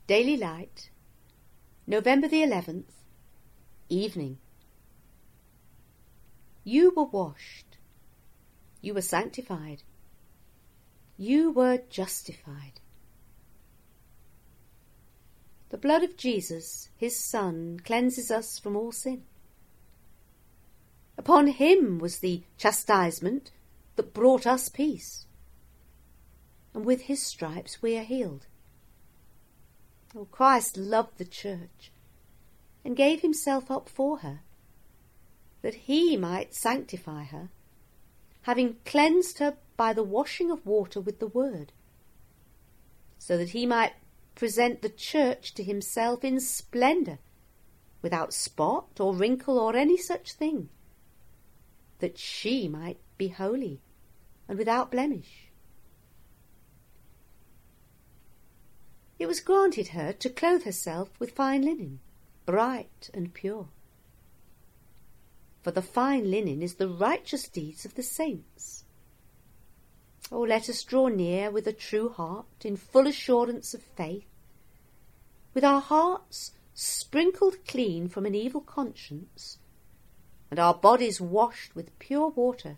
Daily Light, November the 11th, evening. You were washed. You were sanctified. You were justified. The blood of Jesus, his Son, cleanses us from all sin. Upon him was the chastisement that brought us peace, and with his stripes we are healed. Oh, Christ loved the church and gave himself up for her, that he might sanctify her, having cleansed her by the washing of water with the word, so that he might present the church to himself in splendour, without spot or wrinkle or any such thing, that she might be holy and without blemish. It was granted her to clothe herself with fine linen, bright and pure. For the fine linen is the righteous deeds of the saints. Oh, let us draw near with a true heart, in full assurance of faith, with our hearts sprinkled clean from an evil conscience, and our bodies washed with pure water.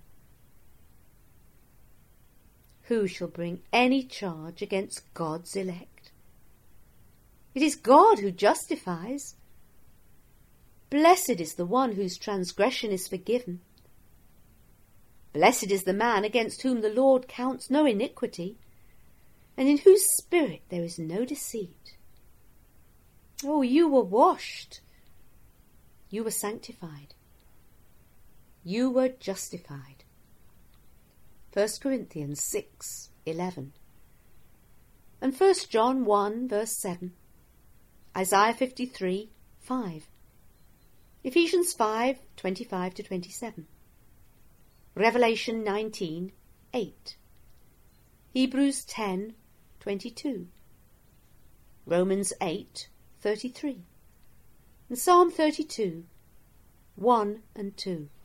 Who shall bring any charge against God's elect? It is God who justifies. Blessed is the one whose transgression is forgiven. Blessed is the man against whom the Lord counts no iniquity, and in whose spirit there is no deceit. Oh, you were washed. You were sanctified. You were justified. 1 Corinthians 6:11. And 1 John 1 verse 7. Isaiah 53:5. Ephesians 5:25-27. Revelation 19:8. Hebrews 10:22. Romans 8:33. And Psalm 32:1 and 2.